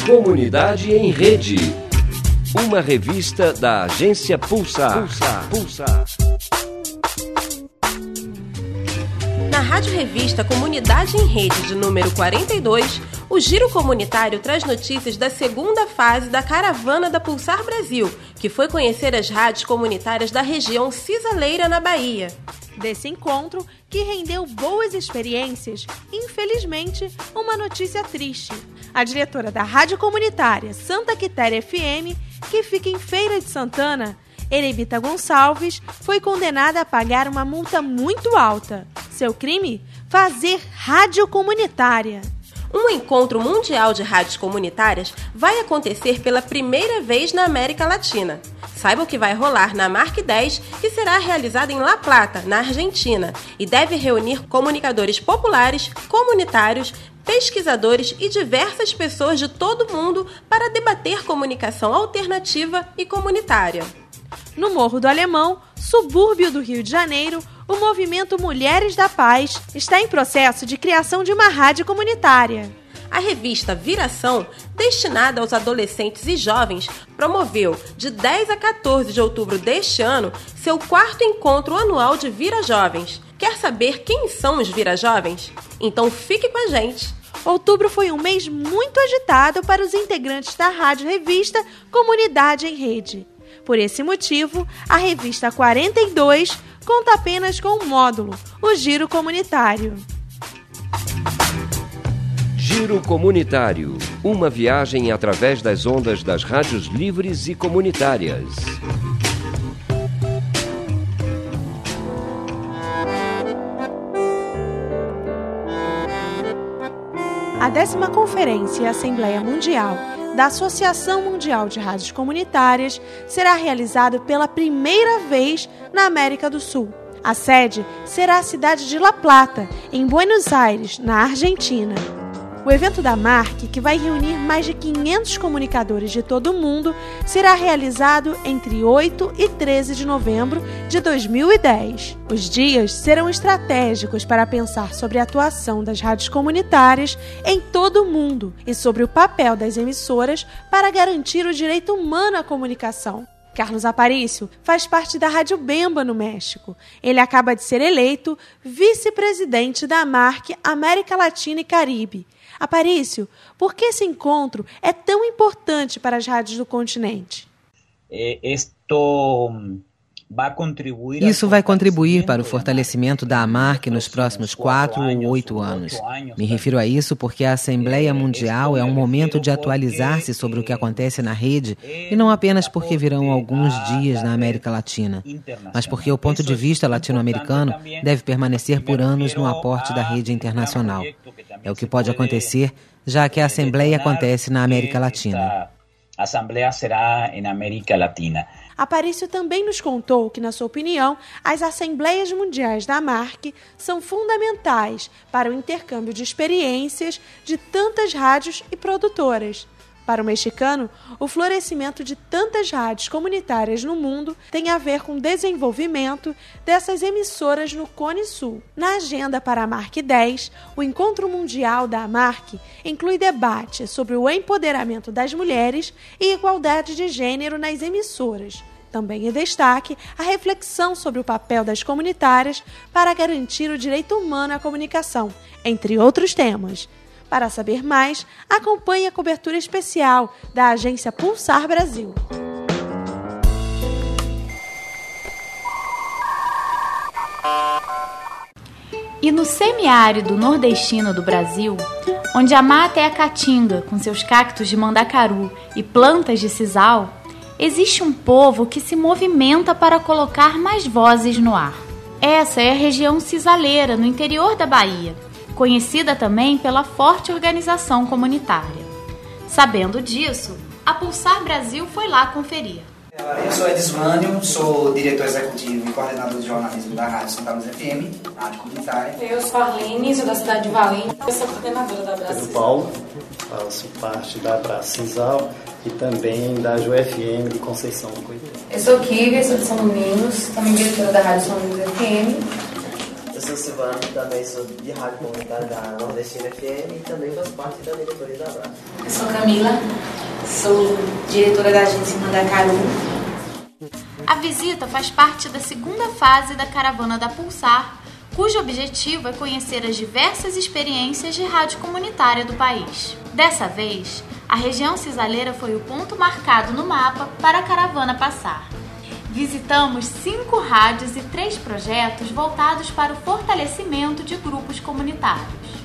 Comunidade em Rede. Uma revista da agência Pulsar. Na Rádio Revista Comunidade em Rede de número 42, o Giro Comunitário traz notícias da segunda fase da Caravana da Pulsar Brasil, que foi conhecer as rádios comunitárias da região cisaleira na Bahia. Desse encontro, que rendeu boas experiências, infelizmente, uma notícia triste. A diretora da rádio comunitária Santa Quitéria FM, que fica em Feira de Santana, Erebita Gonçalves, foi condenada a pagar uma multa muito alta. Seu crime? Fazer rádio comunitária. Um encontro mundial de rádios comunitárias vai acontecer pela primeira vez na América Latina. Saiba o que vai rolar na Marc 10, que será realizada em La Plata, na Argentina, e deve reunir comunicadores populares, comunitários, pesquisadores e diversas pessoas de todo o mundo para debater comunicação alternativa e comunitária. No Morro do Alemão, subúrbio do Rio de Janeiro, o movimento Mulheres da Paz está em processo de criação de uma rádio comunitária. A revista Viração, destinada aos adolescentes e jovens, promoveu, de 10 a 14 de outubro deste ano, seu 4º encontro anual de Vira Jovens. Quer saber quem são os Vira Jovens? Então fique com a gente! Outubro foi um mês muito agitado para os integrantes da Rádio Revista Comunidade em Rede. Por esse motivo, a revista 42 conta apenas com um módulo, o Giro Comunitário. Giro Comunitário. Uma viagem através das ondas das rádios livres e comunitárias. A 10ª Conferência e Assembleia Mundial da Associação Mundial de Rádios Comunitárias será realizada pela primeira vez na América do Sul. A sede será a cidade de La Plata, em Buenos Aires, na Argentina. O evento da Marc, que vai reunir mais de 500 comunicadores de todo o mundo, será realizado entre 8 e 13 de novembro de 2010. Os dias serão estratégicos para pensar sobre a atuação das rádios comunitárias em todo o mundo e sobre o papel das emissoras para garantir o direito humano à comunicação. Carlos Aparício faz parte da Rádio Bemba, no México. Ele acaba de ser eleito vice-presidente da Marc América Latina e Caribe. Aparício, por que esse encontro é tão importante para as rádios do continente? Isso vai contribuir para o fortalecimento da AMARC nos próximos 4 ou 8 anos. Me refiro a isso porque a Assembleia Mundial é um momento de atualizar-se sobre o que acontece na rede, e não apenas porque virão alguns dias na América Latina, mas porque o ponto de vista latino-americano deve permanecer por anos no aporte da rede internacional. É o que pode acontecer, já que a Assembleia acontece na América Latina. A Assembleia será na América Latina. Aparício também nos contou que, na sua opinião, as Assembleias Mundiais da Marc são fundamentais para o intercâmbio de experiências de tantas rádios e produtoras. Para o mexicano, o florescimento de tantas rádios comunitárias no mundo tem a ver com o desenvolvimento dessas emissoras no Cone Sul. Na agenda para a Marc 10, o Encontro Mundial da Marc inclui debate sobre o empoderamento das mulheres e igualdade de gênero nas emissoras. Também é destaque a reflexão sobre o papel das comunitárias para garantir o direito humano à comunicação, entre outros temas. Para saber mais, acompanhe a cobertura especial da agência Pulsar Brasil. E no semiárido nordestino do Brasil, onde a mata é a caatinga, com seus cactos de mandacaru e plantas de sisal, existe um povo que se movimenta para colocar mais vozes no ar. Essa é a região cisaleira, no interior da Bahia, conhecida também pela forte organização comunitária. Sabendo disso, a Pulsar Brasil foi lá conferir. Eu sou Edismânio, sou diretor executivo e coordenador de jornalismo da Rádio Santa Luz FM, rádio comunitária. Eu sou Arlene, sou da cidade de Valinhos, eu sou coordenadora da Abraço. Pedro Paulo, faço parte da Abraço Cisal e também da UFM de Conceição do Coité. Eu sou Kívia, sou de São Domingos, também diretora da Rádio São Domingos FM. Eu sou Silvano, também sou de rádio comunitária da Nordestina FM e também faço parte da diretoria da Abraço. Eu sou Camila, sou diretora da agência Mandacaru. A visita faz parte da segunda fase da caravana da Pulsar, cujo objetivo é conhecer as diversas experiências de rádio comunitária do país. Dessa vez, a região cisaleira foi o ponto marcado no mapa para a caravana passar. Visitamos 5 rádios e 3 projetos voltados para o fortalecimento de grupos comunitários.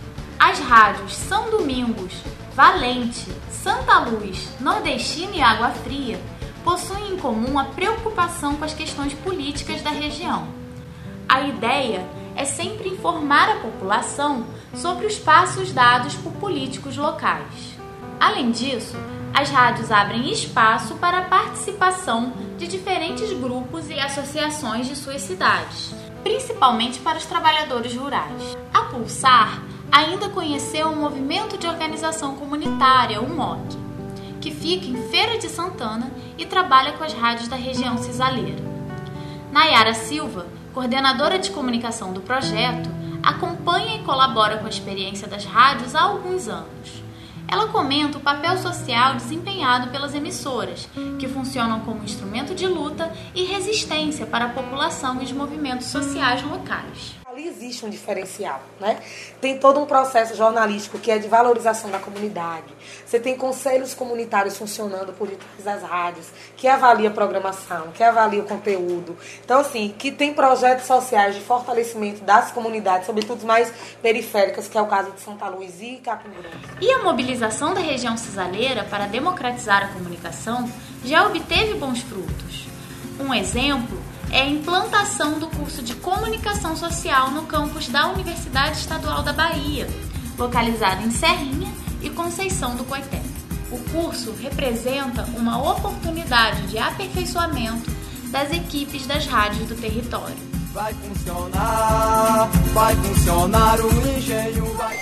As rádios São Domingos, Valente, Santa Luz, Nordestina e Água Fria possuem em comum a preocupação com as questões políticas da região. A ideia é sempre informar a população sobre os passos dados por políticos locais. Além disso, as rádios abrem espaço para a participação de diferentes grupos e associações de suas cidades, principalmente para os trabalhadores rurais. A Pulsar ainda conheceu o Movimento de Organização Comunitária, o MOC, que fica em Feira de Santana e trabalha com as rádios da região cisaleira. Nayara Silva, coordenadora de comunicação do projeto, acompanha e colabora com a experiência das rádios há alguns anos. Ela comenta o papel social desempenhado pelas emissoras, que funcionam como instrumento de luta e resistência para a população e os movimentos sociais locais. Ali existe um diferencial, né? Tem todo um processo jornalístico que é de valorização da comunidade. Você tem conselhos comunitários funcionando por detrás das rádios, que avalia a programação, que avalia o conteúdo. Então, assim, que tem projetos sociais de fortalecimento das comunidades, sobretudo mais periféricas, que é o caso de Santa Luz e Capim Grosso. E a mobilização da região cisaleira para democratizar a comunicação já obteve bons frutos. Um exemplo é a implantação do curso de Comunicação Social no campus da Universidade Estadual da Bahia, localizado em Serrinha e Conceição do Coité. O curso representa uma oportunidade de aperfeiçoamento das equipes das rádios do território. Vai funcionar o engenho, vai...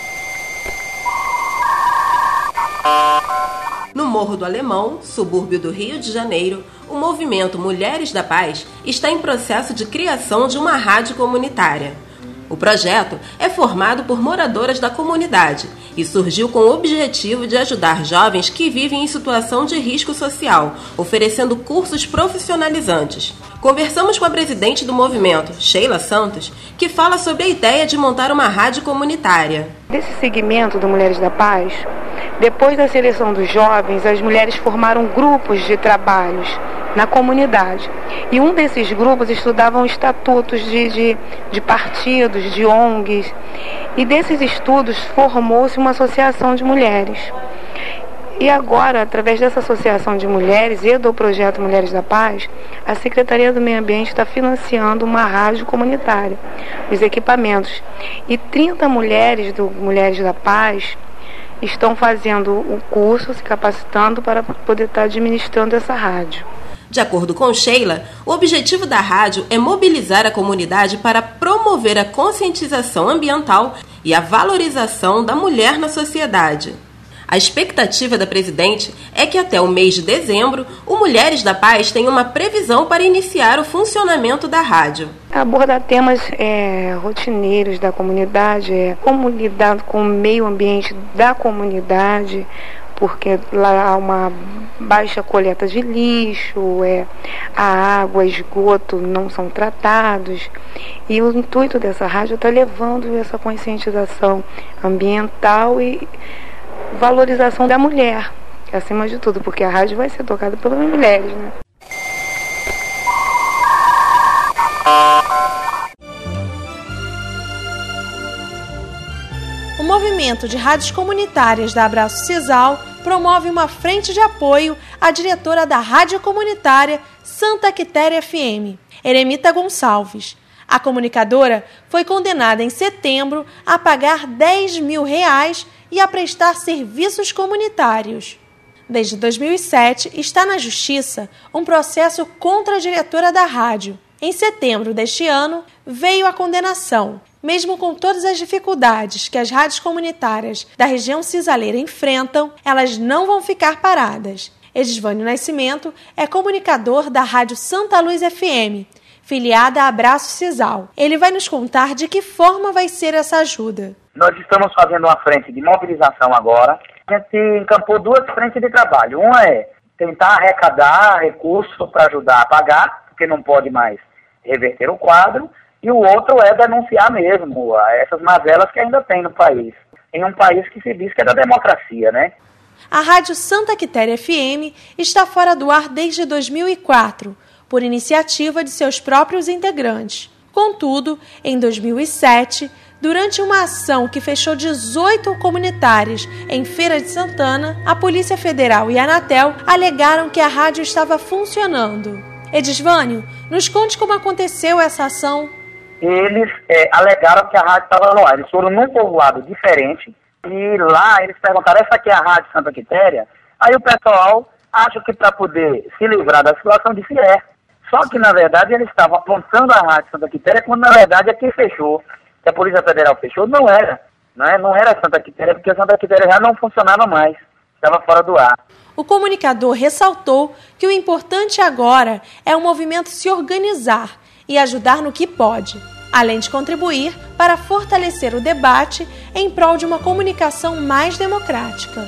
No Morro do Alemão, subúrbio do Rio de Janeiro, o movimento Mulheres da Paz está em processo de criação de uma rádio comunitária. O projeto é formado por moradoras da comunidade e surgiu com o objetivo de ajudar jovens que vivem em situação de risco social, oferecendo cursos profissionalizantes. Conversamos com a presidente do movimento, Sheila Santos, que fala sobre a ideia de montar uma rádio comunitária. Desse segmento do Mulheres da Paz, depois da seleção dos jovens, as mulheres formaram grupos de trabalhos na comunidade. E um desses grupos estudavam estatutos de partidos, de ONGs. E desses estudos formou-se uma associação de mulheres. E agora, através dessa associação de mulheres e do projeto Mulheres da Paz, a Secretaria do Meio Ambiente está financiando uma rádio comunitária, os equipamentos. E 30 mulheres do Mulheres da Paz estão fazendo o curso, se capacitando para poder estar administrando essa rádio. De acordo com Sheila, o objetivo da rádio é mobilizar a comunidade para promover a conscientização ambiental e a valorização da mulher na sociedade. A expectativa da presidente é que até o mês de dezembro, o Mulheres da Paz tenha uma previsão para iniciar o funcionamento da rádio. Abordar temas rotineiros da comunidade, como lidar com o meio ambiente da comunidade, porque lá há uma baixa coleta de lixo, a água, esgoto não são tratados. E o intuito dessa rádio está levando essa conscientização ambiental e valorização da mulher, acima de tudo, porque a rádio vai ser tocada pelas mulheres, né? O movimento de rádios comunitárias da Abraço Cisal promove uma frente de apoio à diretora da rádio comunitária Santa Quitéria FM, Eremita Gonçalves. A comunicadora foi condenada em setembro a pagar R$10 mil e a prestar serviços comunitários. Desde 2007, está na Justiça um processo contra a diretora da rádio. Em setembro deste ano, veio a condenação. Mesmo com todas as dificuldades que as rádios comunitárias da região cisaleira enfrentam, elas não vão ficar paradas. Edisvânio Nascimento é comunicador da Rádio Santa Luz FM. filiada a Abraço Sisal. Ele vai nos contar de que forma vai ser essa ajuda. Nós estamos fazendo uma frente de mobilização agora. A gente encampou 2 frentes de trabalho. Uma é tentar arrecadar recursos para ajudar a pagar, porque não pode mais reverter o quadro. E o outro é denunciar mesmo essas mazelas que ainda tem no país. Em um país que se diz que é da democracia, né? A Rádio Santa Quitéria FM está fora do ar desde 2004, por iniciativa de seus próprios integrantes. Contudo, em 2007, durante uma ação que fechou 18 comunitários em Feira de Santana, a Polícia Federal e a Anatel alegaram que a rádio estava funcionando. Edisvânio, nos conte como aconteceu essa ação. Eles alegaram que a rádio estava no ar. Eles foram num povoado diferente e lá eles perguntaram, essa aqui é a Rádio Santa Quitéria? Aí o pessoal acha que para poder se livrar da situação disse Só que na verdade eles estavam apontando a Rádio Santa Quitéria quando na verdade é quem fechou. Que a Polícia Federal fechou, não era Santa Quitéria, porque a Santa Quitéria já não funcionava mais, estava fora do ar. O comunicador ressaltou que o importante agora é o movimento se organizar e ajudar no que pode, além de contribuir para fortalecer o debate em prol de uma comunicação mais democrática.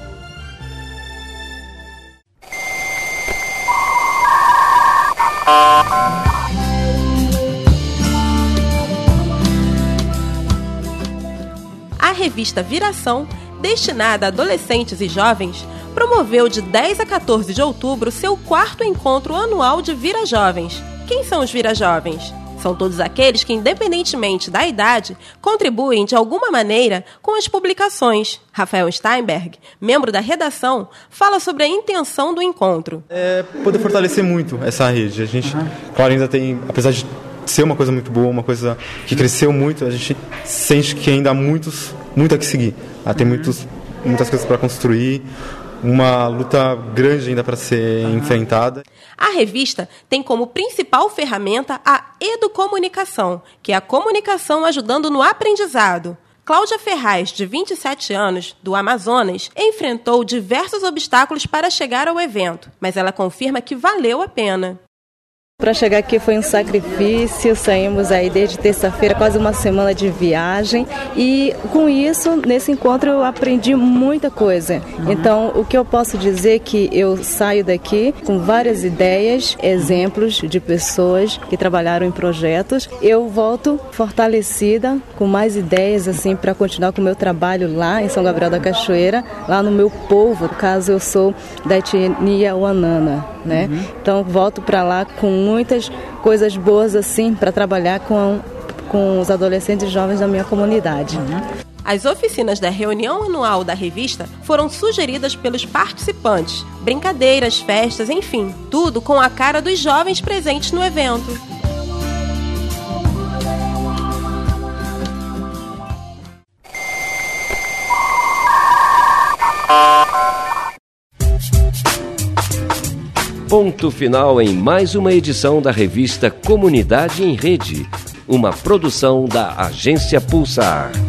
A revista Viração, destinada a adolescentes e jovens, promoveu de 10 a 14 de outubro seu 4º encontro anual de Vira Jovens. Quem são os Vira Jovens? São todos aqueles que, independentemente da idade, contribuem de alguma maneira com as publicações. Rafael Steinberg, membro da redação, fala sobre a intenção do encontro. Poder fortalecer muito essa rede. A gente, claro, ainda tem, apesar de ser uma coisa muito boa, uma coisa que cresceu muito, a gente sente que ainda há muito a que seguir. Tem muitas coisas para construir, uma luta grande ainda para ser enfrentada. A revista tem como principal ferramenta a educomunicação, que é a comunicação ajudando no aprendizado. Cláudia Ferraz, de 27 anos, do Amazonas, enfrentou diversos obstáculos para chegar ao evento, mas ela confirma que valeu a pena. Para chegar aqui foi um sacrifício, saímos aí desde terça-feira, quase uma semana de viagem, e com isso, nesse encontro eu aprendi muita coisa. Então, o que eu posso dizer é que eu saio daqui com várias ideias, exemplos de pessoas que trabalharam em projetos. Eu volto fortalecida, com mais ideias assim para continuar com o meu trabalho lá em São Gabriel da Cachoeira, lá no meu povo, no caso eu sou da etnia Wanana, né? Então, volto para lá com muitas coisas boas assim para trabalhar com os adolescentes e jovens da minha comunidade. As oficinas da reunião anual da revista foram sugeridas pelos participantes. Brincadeiras, festas, enfim, tudo com a cara dos jovens presentes no evento. Ponto final em mais uma edição da revista Comunidade em Rede, uma produção da Agência Pulsar.